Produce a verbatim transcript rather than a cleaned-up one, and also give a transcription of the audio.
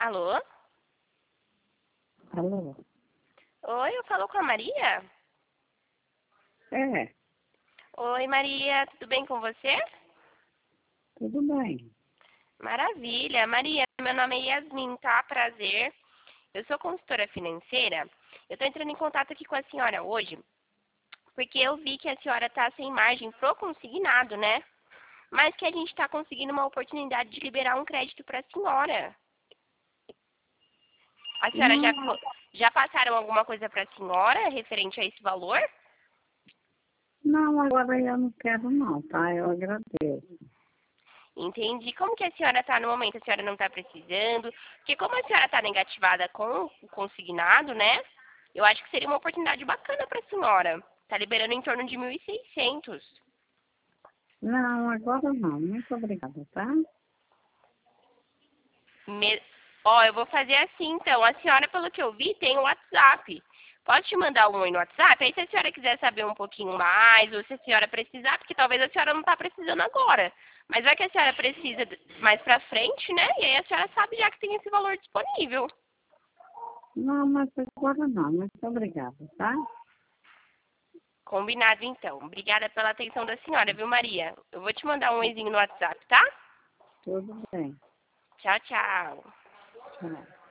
Alô? Alô? Oi, eu falo com a Maria? É, Oi, Maria, tudo bem com você? tudo bem. Maravilha. Maria, meu nome é Yasmin, tá? Prazer. Eu sou consultora financeira. Eu tô entrando em contato aqui com a senhora hoje, porque eu vi que a senhora tá sem margem pro consignado, né? Mas que a gente tá conseguindo uma oportunidade de liberar um crédito para a senhora. A senhora já, Não, já passaram alguma coisa para a senhora referente a esse valor? não, agora eu não quero não, tá? Eu agradeço. Entendi. Como que a senhora está no momento? A senhora não está precisando? Porque como a senhora está negativada com o consignado, né? Eu acho que seria uma oportunidade bacana para a senhora. Está liberando em torno de mil e seiscentos. Não, agora não. Muito obrigada, tá? Me... Ó, eu vou fazer assim, então. A senhora, pelo que eu vi, tem o WhatsApp. Pode te mandar um oi no WhatsApp? Aí se a senhora quiser saber um pouquinho mais, ou se a senhora precisar, porque talvez a senhora não está precisando agora. Mas vai que a senhora precisa mais pra frente, né? E aí a senhora sabe já que tem esse valor disponível. Não, mas agora não. Muito obrigada, tá? Combinado, então. Obrigada pela atenção da senhora, viu, Maria? Eu vou te mandar um oizinho no WhatsApp, tá? Tudo bem. Tchau, tchau. Tchau.